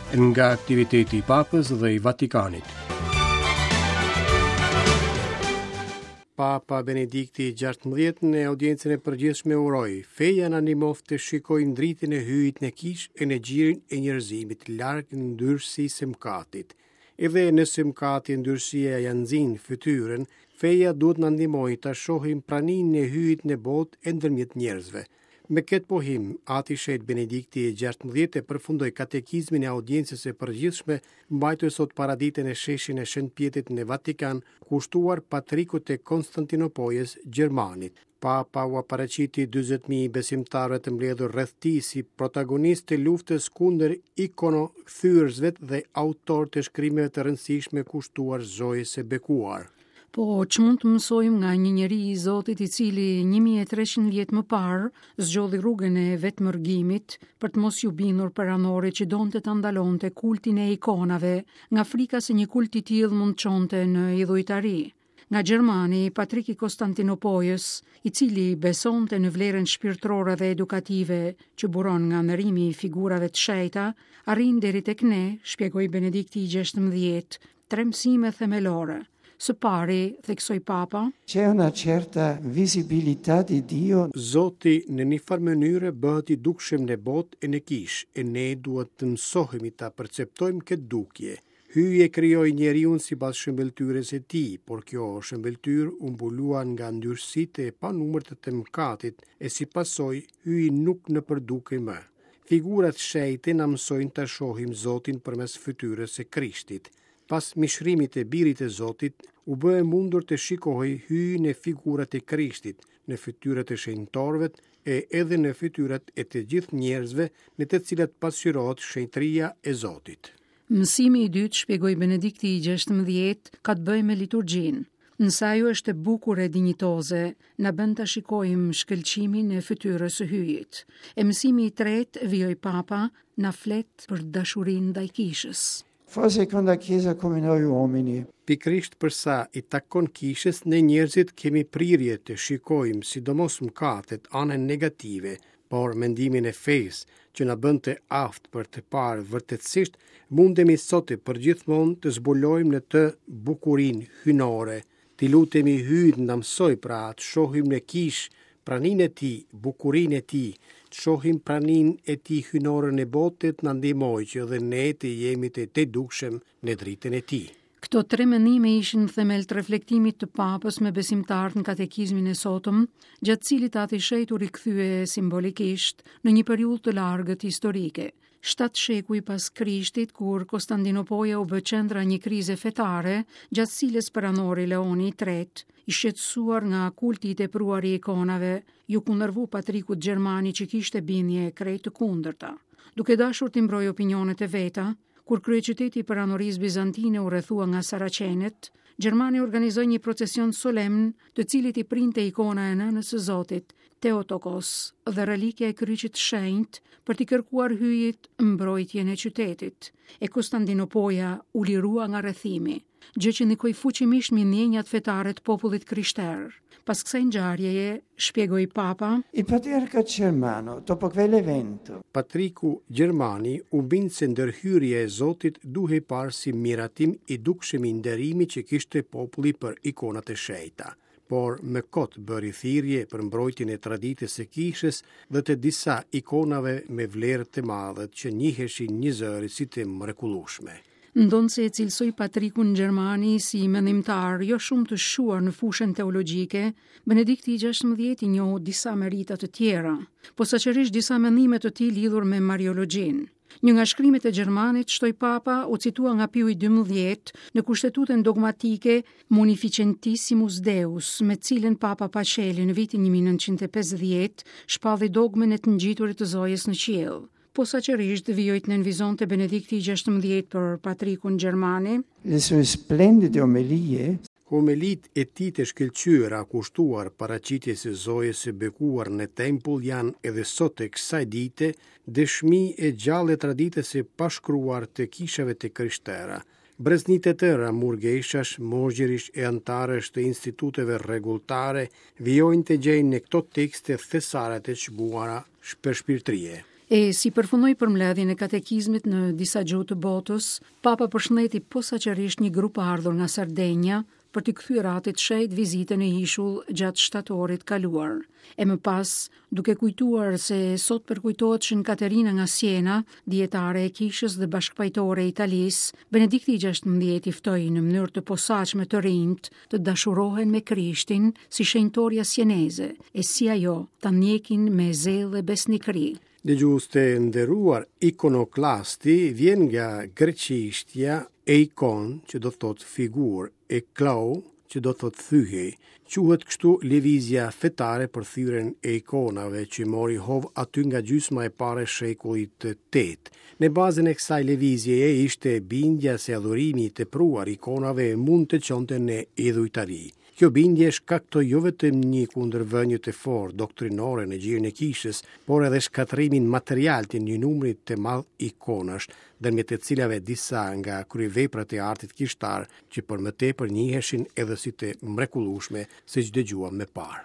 nga aktiviteti I Papës dhe I Vatikanit. Papa Benedikti XVI në audiencën e përgjithshme uroi, feja na ndihmoft të shikojmë dritën e hyjit në kishë e në gjirin e njerëzimit larg ndyrësisë së mëkatit. Edhe nëse mëkati e ndyrësia ja nxin fytyrën, feja duhet na ndihmojë ta shohim praninë e hyjit në botë e ndërmjet njerëzve. Me këtë pohim, Ati Shet Benedikti XVI e përfundoi katekizmin e audiencës së përgjithshme mbajtur sot paraditën e sheshin e Shëntpjetrit në Vatikan, kushtuar Patrikut e Konstantinopolës Gjermanit. Papa u paraqiti 40.000 besimtarëve të mbledhur rreth tij si protagonist të luftës kundër ikonokthyrësve dhe autor të shkrimeve të rëndësishme kushtuar Zojës së bekuar. Po, që mund të mësojmë nga një njeri I Zotit I cili 1300 vjet më parë zgjodhi rrugën e vetëmërgimit për të mos ju bindur peranorit që donte ta ndalonte kultin e ikonave, nga frika se një kult I tillë mund çonte në idhujtari. Nga Gjermani, Patrik I Konstantinopolës, I cili besonte në vlerën shpirtërore dhe edukative që buron nga ndërrimi I figurave të shenjta, arrin deri tek ne, shpjegoi Benedikti XVI, 3 mësime themelore. Së pari, theksoi Papa, c'è una certa visibilità di Dio. Zoti në një farë mënyrë bëhet I dukshëm në botë e në kishë, e ne duhet të mësohemi ta perceptojmë këtë dukje. Hyje krijoi njeriu sipas shëmbëltyrës së tij, por kjo shëmbëltyrë u mbulua nga ndyrësitë e panumërta të mëkatit e si pasojë hyi nuk në përdukej më. Figurat shenjte na mësojnë ta shohim Zotin përmes fytyrës së Krishtit. Pas mishrimit e birit e Zotit, u bë e mundur të shikohej hyjin e figurat e Krishtit në fytyrat e shenjtorëve e edhe në fytyrat e të gjithë njerëzve në të cilat pasqyrohet shenjtëria e Zotit. Mësimi I dytë, shpjegoi Benedikti XVI, ka të bëjë me liturgjinë. Nëse ajo është e bukur e dinjitoze, na bën ta shikojmë shkëlqimin e fytyrës së hyjit. E mësimi I tretë, vijoi Papa, na flet për dashurinë ndaj kishës. Forse con la Chiesa come noi uomini. Pikrisht përsa I takon kishës, ne njerëzit kemi prirje të shikojmë sidomos mëkatet, anën negative, por mendimin e fesë që na bën të aftë për të parë vërtetësisht, mundemi sot përgjithmonë të zbulojmë në të bukurinë hynore. Të lutemi hyjt na mësoj pra të shohim në kishë praninë e tij, bukurinë e tij, të shohim praninë e tij hynore në botë, na ndihmojë që edhe ne të jemi të dukshëm në dritën e tij. Këto 3 mendime ishin themel të reflektimit të Papës me besimtarët në katekizmin e sotëm, gjatë cilit Ati Shet u rikthye simbolikisht në një periudhë të largët historike. 7 shekuj pas Krishtit, kur Konstantinopoja u bë qendra një krize fetare, gjatë cilës peranori Leoni III, I shqetësuar nga kulti I tepruar I ikonave, ju kundërvu Patrikut Gjermani që kishte bindje krejt të kundërta. Duke dashur të mbrojë opinionet e veta, kur kryeqyteti I peranorisë bizantine u rrethua nga saraqenët, Gjermani organizoi një procesion solemn, të cilit I printe ikona e Nënës së Zotit, Theotokos, dhe relikja e kryqit shenjtë për t'i kërkuar hyjit mbrojtjen e qytetit. E Konstantinopoja u lirua nga rrethimi, gjë që ndikoi fuqimisht mbi ndjenjat fetare të popullit krishterë. Pas kësaj ngjarjeje, shpjegoi Papa, Il patriarca germano, dopo quell'evento, Patriku Gjermani u bindë se ndërhyrja e Zotit duhej parë si miratim I dukshëm I nderimi që kishte populli për ikonat e shenjta, por me kot bëri thirrje për mbrojtjen e traditës së kishës dhe të disa ikonave me vlerë të madhe që njiheshin një zëri si të mrekullueshme. Ndonë se e cilësoj Patrikun Gjermani si mendimtar jo shumë të shuar në fushën teologjike, Benedikti XVI I njohu disa merita të tjera, posaçërisht disa mendime të tij lidhur me mariologjinë. Një nga shkrimet e Gjermanit, shtoi Papa, u citua nga Piu XII në kushtetutën dogmatike Munificentissimus Deus, me cilën Papa Pacelli në vitin 1950 shpalli dogmën e të ngjiturit të Zojës në qiell. Posaçërisht vijoi të nënvizonte Benedikti XVI për Patrikun Gjermani. le sue splendide omelie, Homelit e tij të shkëlqyera kushtuar paraqitjes së Zojës së bekuar në tempull janë edhe sot e kësaj dite dëshmi e gjallë e traditës së pashkruar të kishave të krishterë. Breznitë të tëra, murgeshash, moshgjerish e antarësh të instituteve rregulltare vijojnë të gjejnë në këto tekste thesaret e çmuara për shpirtërie. E si përfundoi përmbledhjen e katekizmit në disa gjuhë të botës, Papa përshëndeti posaçërisht një grup ardhur nga Sardenja për t'i kthyer atit shejt vizitën e ishull gjatë shtatorit kaluar. E më pas, duke kujtuar se sot përkujtohet Shën Katerina nga Siena, dietare e kishës dhe bashkëpajtore e Italisë, Benedikti XVI i ftoi në mënyrë të posaçme të rinjt të dashurohen me Krishtin si shenjtoria sieneze e si ajo ta ndjekin me zell dhe besnikëri. Dëgjues të nderuar, ikonoklasti vjen nga greqishtja eikon, që do thot figur, e klau, që do thot thyhe. Quhet kështu lëvizja fetare për thyrjen e ikonave që mori hov aty nga gjysma e parë e shekullit të 8. Në bazën e kësaj lëvizjeje ishte bindja se adhurimi i tepruar ikonave mund të çonte në idhujtari. Kjo bindje shkaktoi jo vetëm një kundërvënie të fortë doktrinore në gjirin e kishës, por edhe shkatrimin material të një numri të madh ikonash, ndërmjet të cilave disa nga kryeveprat e artit kishtar që për më tepër njiheshin edhe si të mrekullueshme, siç dëgjuam më parë.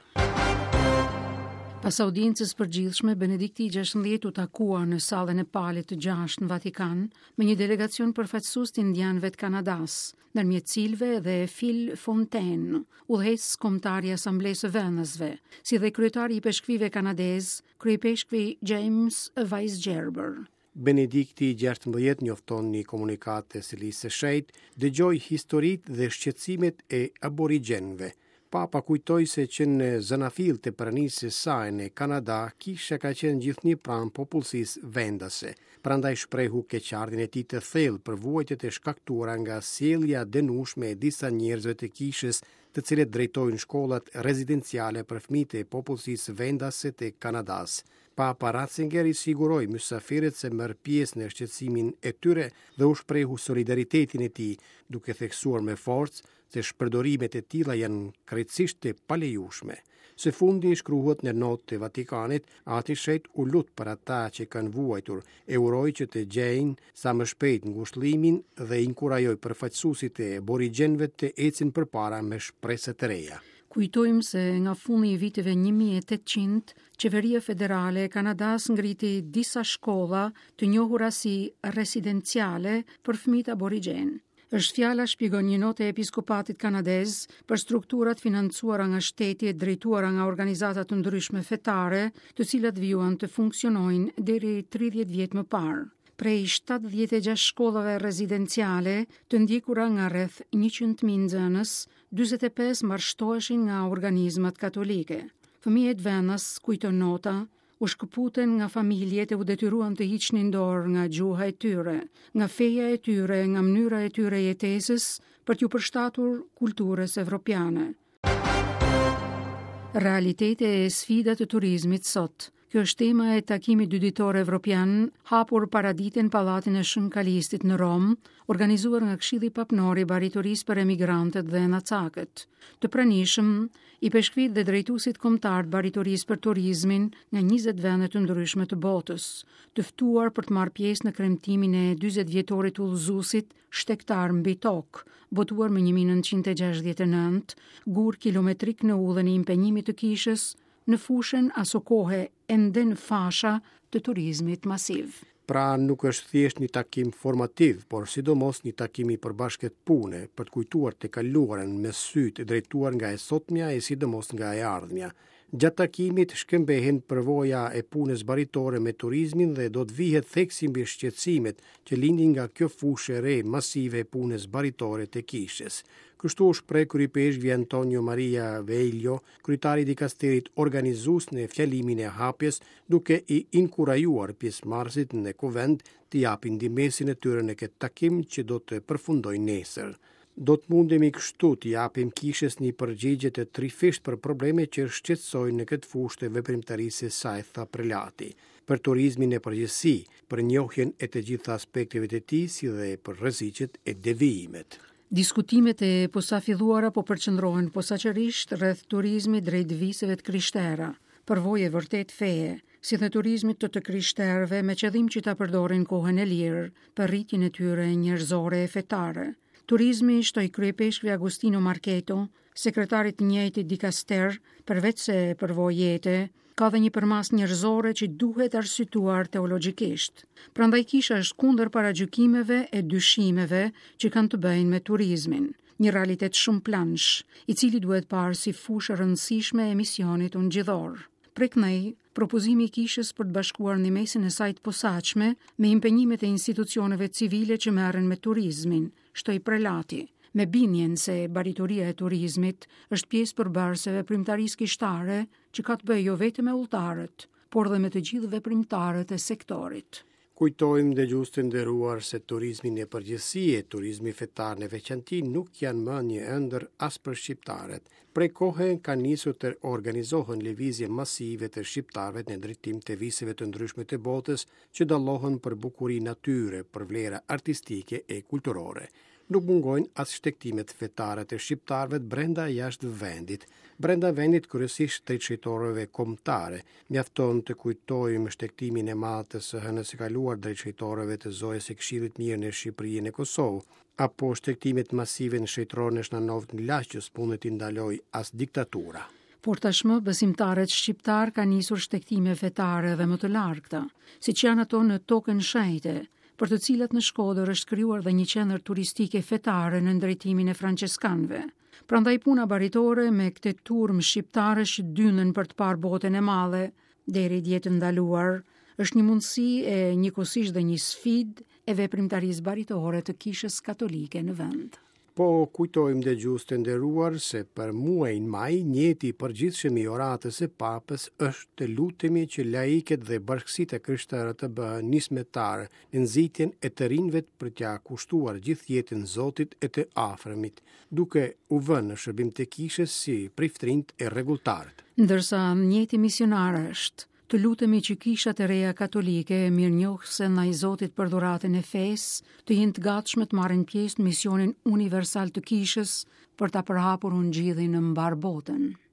Pas audiencës përgjithshme, Benedikti XVI u takua në sallën e Palit të 6 në Vatikan me një delegacion përfaqësues të indianëve të Kanadas, ndërmjet cilëve dhe Phil Fontaine, udhëheqës kombëtar i Asamblesë së Vendasve, si dhe kryetari i peshkvive kanadez, kryepeshkvi James Weisgerber. Benedikti XVI njofton një komunikat të Selisë së Shejtë, dëgjoi historitë dhe shqetësimet e aborigjenëve. Papa kujtoi se që në zanafill të pranisë së saj në Kanada, kisha ka qenë gjithnjë pranë popullsisë vendase. Prandaj shprehu keqardhjen e tij të thellë për vuajtjet e shkaktuara nga sjellja dënueshme e disa njerëzve të kishës, të cilët drejtojnë shkollat rezidenciale për fëmijët e popullsisë vendase të Kanadas. Papa Ratzinger i siguroi mysafirët se merr pjesë në shqetësimin e tyre dhe u shprehu solidaritetin e tij, duke theksuar me forcë se shpërdorimet e tilla janë krejtësisht të palejueshme. Së fundi shkruhet në notë të Vatikanit, ati shejt u lut për ata që kanë vuajtur, e uroi që të gjejnë sa më shpejt ngushëllimin dhe inkurajoi përfaqësuesit e aborigjenëve të ecin përpara me shpresë të reja. Kujtojmë se nga fundi i viteve 1800, Qeveria Federale e Kanadas ngriti disa shkolla të njohura si residenciale për fëmijët aborigjen. Është fjala, shpjegon një notë e episkopatit kanadez, për strukturat financuara nga shteti e drejtuara nga organizata të ndryshme fetare, të cilat vijuan të funksionojnë deri 30 vjet më parë. Prej 76 shkollave rezidenciale, të ndjekura nga rreth 100.000 nxënës, 45 marrështoheshin nga organizmat katolike. Fëmijët vendas, kujton nota, u shkëputen nga familjet e u detyruan të hiqnin dorë nga gjuha e tyre, nga feja e tyre, nga mënyra e tyre jetesës për t'ju përshtatur kulturës evropiane. Realitete e sfida të turizmit sot. Kjo është tema e takimit dyditor evropian hapur paraditen Pallatin e Shën Kalistit në Rom, organizuar nga Këshilli Papnor i Baritorisë për Emigrantët dhe Nacakët. Të pranishëm, i peshkvit dhe drejtuesit kombëtar Baritorisë për Turizmin nga 20 vende të ndryshme të botës, të ftuar për të marrë pjesë në kremtimin e 40 vjetorit udhëzuesit shtektar mbi tokë, botuar më 1969, gur kilometrik në udhën e impenjimit të kishës, në fushën aso kohe ende në fasha të turizmit masiv. Pra nuk është thjesht një takim formativ, por sidomos një takim i përbashkët pune, për të kujtuar të kaluarën me sytë drejtuar nga e sotmja e sidomos nga e ardhmja. Gjatë takimit shkëmbehen përvoja e punës baritore me turizmin dhe do të vihet theksi mbi shqetësimet që lindin nga kjo fushë e re masive e punës baritore të kishës. Kështu shpreh kryepeshkvi Antonio Maria Veglio, kryetari i dikasterit organizues në fjalimin e hapjes, duke i inkurajuar pjesëmarrësit në kuvend të japin ndihmësinë e tyre në këtë takim që do të përfundojë nesër. Do të mundemi kështu të japim kishës një përgjigje të trifisht për probleme që shqetësojnë në këtë fushë të veprimtarisë së saj, tha prelati, për turizmin e përgjithësi, për njohjen e të gjitha aspekteve të tij, si dhe për rreziqet e devijimet. Diskutimet e posafilluara po përqendrohen posaçërisht rreth turizmit drejt viseve të krishterë, përvojë vërtet feje, si dhe turizmit të krishterëve me qëllim që ta përdorin kohën e lirë për rritjen e tyre njerëzore e fetare. Turizmi, shtoi kryepeshkvi Agostino Marcheto, sekretarit të njëjtit dikaster, përveç se përvojë jete, Ka dhe një përmas njerëzore që duhet arsyetuar teologjikisht. Prandaj kisha është kundër paragjykimeve e dyshimeve që kanë të bëjnë me turizmin, një realitet shumë plansh, i cili duhet parë si fushë e rëndësishme e misionit ungjillor. Prek nej, propozimi i kishës për të bashkuar në mesin e saj të posaçme me impenjimet e institucioneve civile që merren me turizmin, shtoi prelati, me bindjen se baritoria e turizmit është pjesë përbërëse e veprimtarisë kishtare që ka të bëjë jo vetëm me udhëtarët, por dhe me të gjithë veprimtarët e sektorit. Kujtojmë dëgjues të nderuar se turizmi në përgjithësi e turizmi fetar në veçanti nuk janë më një ëndër as për shqiptarët. Prej kohe ka nisur të organizohen lëvizje masive të shqiptarëve në drejtim të viseve të ndryshme të botës që dallohen për bukuri natyre, për vlera artistike e kulturore. Nuk mungojnë as shtektimet fetare të shqiptarëve brenda jashtë vendit. Brenda vendit kryesisht drejtshëtorëve kombëtare, mjafton të kujtojmë shtektimin e madh të së hënës së kaluar drejtshëtorëve të zojës së Këshillit Mirë në Shqipëri e në Kosovë, apo shtektimet masive në shëjtëror në Shnanov në Laç që s'punët t'i ndaloj as diktatura. Por tashmë besimtarët shqiptar kanë nisur shtektime fetare dhe më të largëta, siç janë ato në tokën shenjte, për të cilat në Shkodër është krijuar dhe një qendër turistike fetare në drejtimin e franceskanëve. Prandaj puna baritore me këtë turm shqiptarësh që dynën për të parë botën e madhe deri dje të ndaluar është një mundësi e njëkohësisht dhe një sfidë e veprimtarisë baritore të kishës katolike në vend. Po kujtojmë dëgjues të nderuar se për muajin maj njeti i përgjithshëm i oratës së Papës është të lutemi që laiket dhe bashkësitë krishtere të bëhen nismetar në nxitjen e të rinjve për t'ia kushtuar gjithë jetën Zotit e të afërmit, duke u vënë në shërbim të kishës si priftrinjt e rregulltarët. Ndërsa njeti misionar është të lutemi që kishat e reja katolike mirënjohëse ndaj Zotit për dhuratën e fesë, të jenë të gatshme të marrin pjesë në misionin universal të kishës për ta përhapur ungjillin në mbar botën.